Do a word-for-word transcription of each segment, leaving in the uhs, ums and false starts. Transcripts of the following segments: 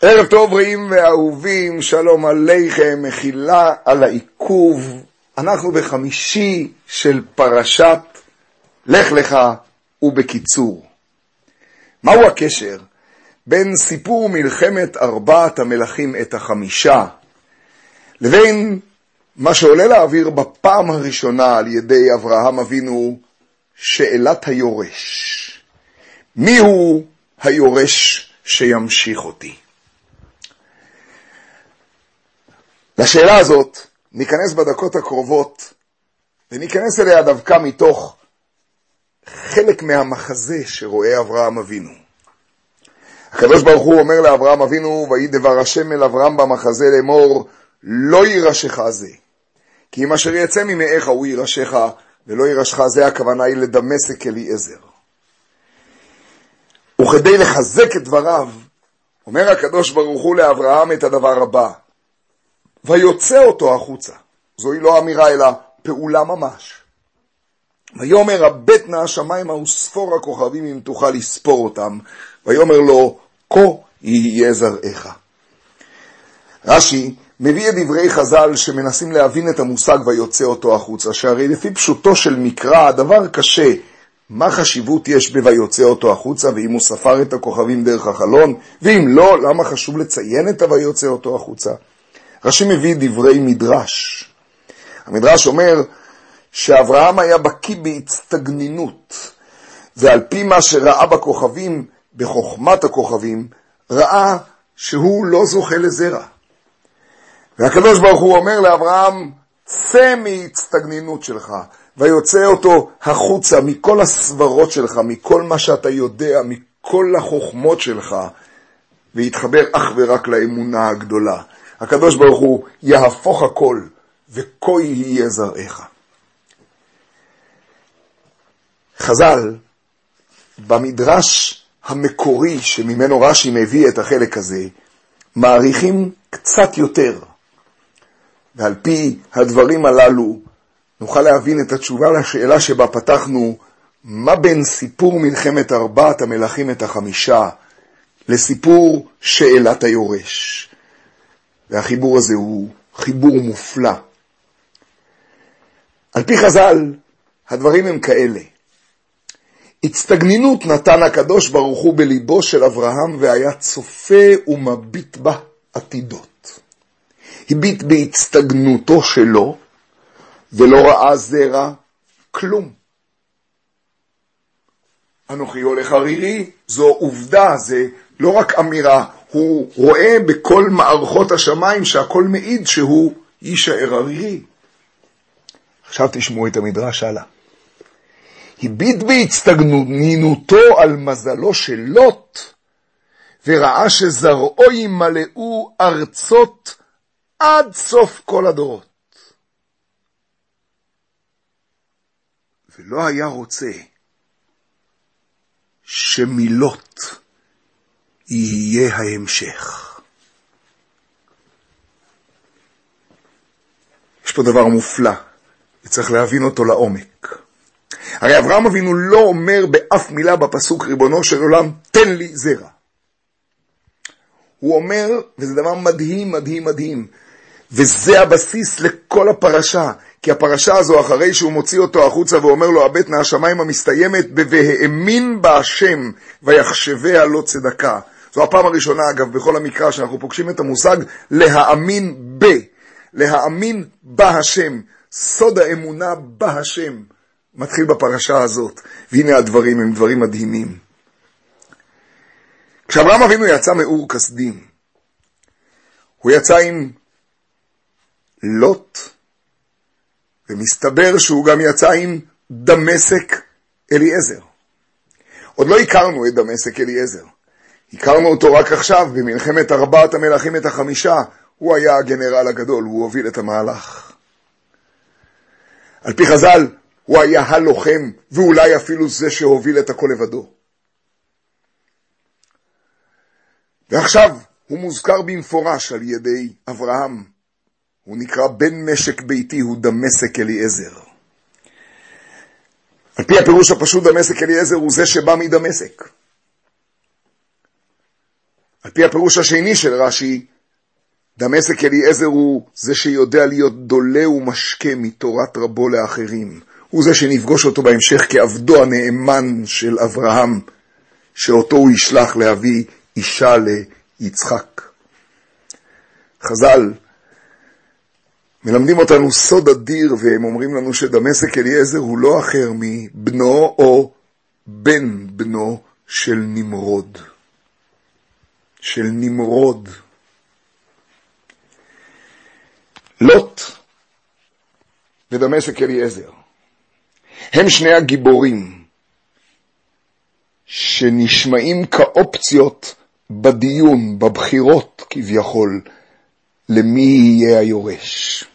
ערב טוב רעים ואהובים, שלום עליכם, מחילה על העיכוב. אנחנו בחמישי של פרשת לך לך ובקיצור. מהו הקשר בין סיפור מלחמת ארבעת המלכים את החמישה לבין מה שעולה לאוויר בפעם הראשונה על ידי אברהם אבינו, שאלת היורש? מיהו היורש שימשיך אותי? לשאלה הזאת ניכנס בדקות הקרובות, וניכנס אליה דווקא מתוך חלק מהמחזה שרואה אברהם אבינו. הקדוש ברוך הוא אומר לאברהם אבינו, ויהי דבר השם אל אברהם במחזה לאמור, לא יירשך זה, כי אם אשר יצא ממאיך הוא יירשך, ולא יירשך זה, הכוונה היא לדמשק אליעזר. וכדי לחזק את דבריו, אומר הקדוש ברוך הוא לאברהם את הדבר הבא, ויוצא אותו החוצה. זוהי לא אמירה אלא פעולה ממש. ויאמר הבט נא השמיימה וספור הכוכבים אם תוכל לספור אותם. ויאמר לו כה יהיה זרעך. רש"י מביא את דברי חז"ל שמנסים להבין את המושג ויוצא אותו החוצה, שהרי לפי פשוטו של מקרא הדבר קשה. מה חשיבות יש בויוצא אותו החוצה, ואם הוא ספר את הכוכבים דרך החלון, ואם לא, למה חשוב לציין את הויוצא אותו החוצה? רש"י מביא דברי מדרש. המדרש אומר שאברהם היה בקיא בהצטגנינות, ועל פי מה שראה בכוכבים, בחוכמת הכוכבים, ראה שהוא לא זוכה לזרע. והקדוש ברוך הוא אומר לאברהם, צא מהצטגנינות שלך, ויוצא אותו החוצה מכל הסברות שלך, מכל מה שאתה יודע, מכל החוכמות שלך, ויתחבר אך ורק לאמונה הגדולה. הקדוש ברוך הוא יהפוך הכל, וכה יהיה זרעך. חז"ל, במדרש המקורי שממנו רש"י מביא את החלק הזה, מעריכים קצת יותר. ועל פי הדברים הללו, נוכל להבין את התשובה לשאלה שבה פתחנו, מה בין סיפור מלחמת ארבעת המלכים את החמישה, לסיפור שאלת היורש. והחיבור הזה הוא חיבור מופלא. על פי חז"ל, הדברים הם כאלה. הצטגנינות נתן הקדוש ברוך הוא בליבו של אברהם, והיה צופה ומביט בה עתידות. הביט בהצטגנותו שלו, ולא ראה זרע כלום. אנוכי הולך ערירי, זו עובדה, זה לא רק אמירה, הוא רואה בכל מערכות השמיים שהכל מעיד שהוא יישאר ערירי. עכשיו תשמעו את המדרש הלאה. הביט בהצטגנותו על מזלו של לוט, וראה שזרעו ימלאו ארצות עד סוף כל הדורות. ולא היה רוצה שמלוט יהיה ההמשך. יש פה דבר מופלא, וצריך להבין אותו לעומק. הרי אברהם אבינו לא אומר באף מילה בפסוק ריבונו של עולם, תן לי זרע. הוא אומר, וזה דבר מדהים, מדהים, מדהים, וזה הבסיס לכל הפרשה, כי הפרשה הזו אחרי שהוא מוציא אותו החוצה ואומר לו, הבט נא השמיימה מסתיימת ב"והאמין בהשם ויחשביה לא צדקה". זו הפעם הראשונה, אגב, בכל המקרא שאנחנו פוגשים את המושג להאמין ב, להאמין בהשם, סוד האמונה בהשם, מתחיל בפרשה הזאת, והנה הדברים הם דברים מדהימים. כשאברהם אבינו יצא מאור כסדים, הוא יצא עם לוט, ומסתבר שהוא גם יצא עם דמשק אליעזר. עוד לא הכרנו את דמשק אליעזר. הכרנו אותו רק עכשיו, במלחמת ארבעת המלכים את החמישה. הוא היה הגנרל הגדול, הוא הוביל את המהלך. על פי חז"ל, הוא היה הלוחם, ואולי אפילו זה שהוביל את הכל לבדו. ועכשיו הוא מוזכר במפורש על ידי אברהם. הוא נקרא בן משק ביתי, הוא דמשק אליעזר. על פי הפירוש הפשוט, דמשק אליעזר הוא זה שבא מדמשק. על פי הפירוש השני של רש"י, דמשק אליעזר הוא זה שיודע להיות דולה ומשקה מתורת רבו לאחרים. הוא זה שנפגוש אותו בהמשך כעבדו הנאמן של אברהם, שאותו הוא ישלח להביא אישה ליצחק. חז"ל מלמדים אותנו סוד אדיר, והם אומרים לנו שדמשק אליעזר הוא לא אחר מבנו או בן בנו של נמרוד. של נמרוד. לוט ודמשק אליעזר הם שני הגיבורים שנשמעים כאופציות בדיון, בבחירות כביכול, למי יהיה היורש.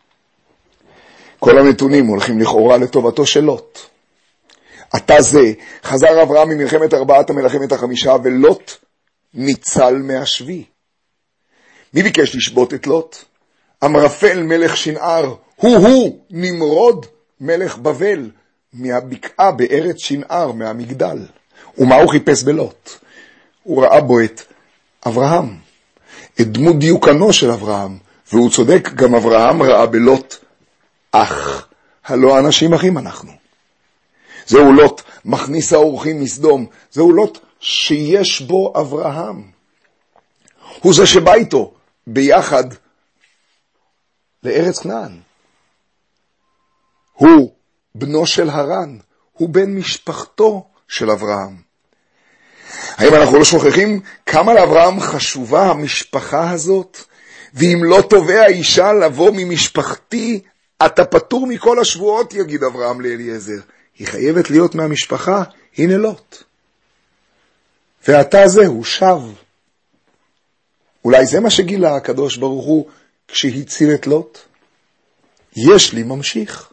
כל הנתונים הולכים לכאורה לטובתו של לוט. עתה זה, חזר אברהם ממלחמת ארבעת המלחמת החמישה, ולוט ניצל מהשבי. מי ביקש לשבות את לוט? אמרפל מלך שנער, הוא-הוא נמרוד מלך בבל, מהבקעה בארץ שנער, מהמגדל. ומה הוא חיפש בלוט? הוא ראה בו את אברהם, את דמות דיוקנו של אברהם, והוא צודק, גם אברהם ראה בלוט אח, הלא אנשים אחים אנחנו. זהו לוט מכניס האורחים מסדום, זהו לוט שיש בו אברהם. הוא זה שבא איתו ביחד לארץ כנען. הוא בנו של הרן, הוא בן משפחתו של אברהם. האם אנחנו לא שוכחים כמה לאברהם חשובה המשפחה הזאת? ואם לא תובע אישה לבוא ממשפחתי, אתה פטור מכל השבועות, יגיד אברהם לאליעזר. היא חייבת להיות מהמשפחה, הנה לוט. ואתה זהו, שב. אולי זה מה שגילה הקדוש ברוך הוא כשהציל את לוט? יש לי ממשיך.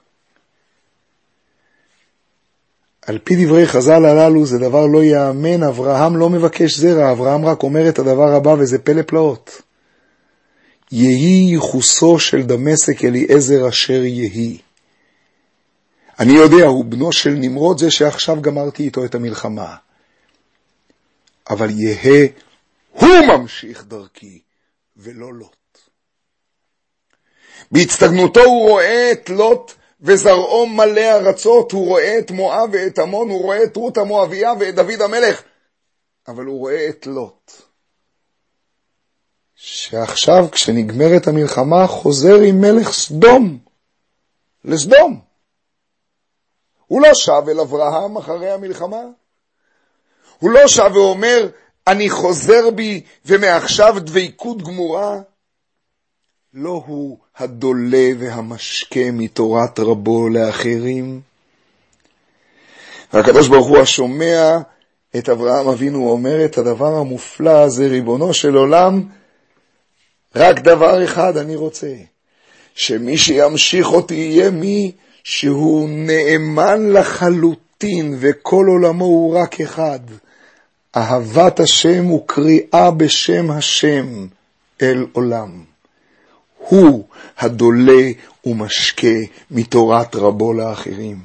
על פי דברי חז"ל הללו זה דבר לא יאמן, אברהם לא מבקש זרע, אברהם רק אומר את הדבר הבא וזה פלא פלאות. יהי ייחוסו של דמשק אליעזר אשר יהי. אני יודע, הוא בנו של נמרוד, זה שעכשיו גמרתי איתו את המלחמה. אבל יהא הוא ממשיך דרכי ולא לוט. בהצטגנותו הוא רואה את לוט וזרעו מלא ארצות, הוא רואה את מואב ואת עמון, הוא רואה את רות המואביה ואת דוד המלך, אבל הוא רואה את לוט, שעכשיו כשנגמרת המלחמה חוזר עם מלך סדום, לסדום. הוא לא שב אל אברהם אחרי המלחמה, הוא לא שב ואומר אני חוזר בי ומעכשיו דבקות גמורה. לא הוא הדולה והמשקה מתורת רבו לאחרים. והקדוש ברוך הוא השומע את אברהם אבינו אומר את הדבר המופלא הזה, ריבונו של עולם, רק דבר אחד אני רוצה, שמי שימשיך אותי יהיה מי שהוא נאמן לחלוטין, וכל עולמו הוא רק אחד, אהבת השם וקריאה בשם השם אל עולם. הוא הדולה ומשקה מתורת רבו לאחרים.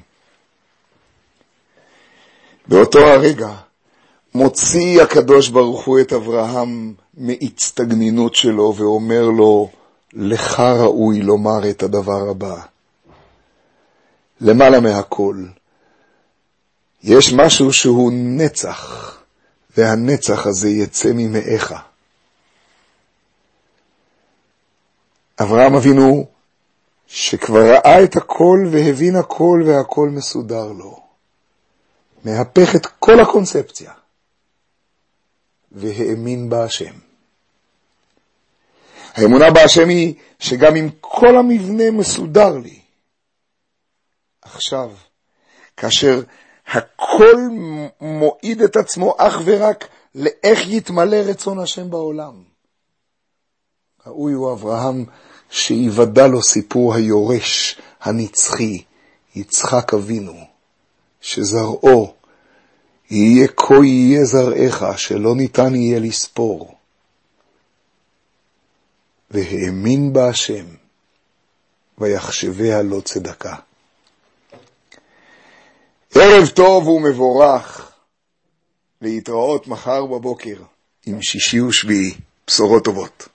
באותו הרגע מוציא הקדוש ברוך הוא את אברהם מהצטגנינות שלו ואומר לו, לך ראוי לומר את הדבר הבא. למעלה מהכל, יש משהו שהוא נצח, והנצח הזה יצא ממאיך. אברהם אבינו שכבר ראה את הכל והבין הכל והכל מסודר לו, מהפך את כל הקונספציה והאמין בהשם. האמונה בהשם היא שגם אם כל המבנה מסודר לי, עכשיו כאשר הכל מועיד את עצמו אך ורק לאיך יתמלא רצון השם בעולם, ראוי הוא אברהם שיוודע לו סיפור היורש הנצחי, יצחק אבינו, שזרעו יהיה כה יהיה זרעך, שלא ניתן יהיה לספור. והאמין בהשם, ויחשביה לו צדקה. ערב טוב ומבורך, להתראות מחר בבוקר. עם שישי ושביעי. בשורות טובות.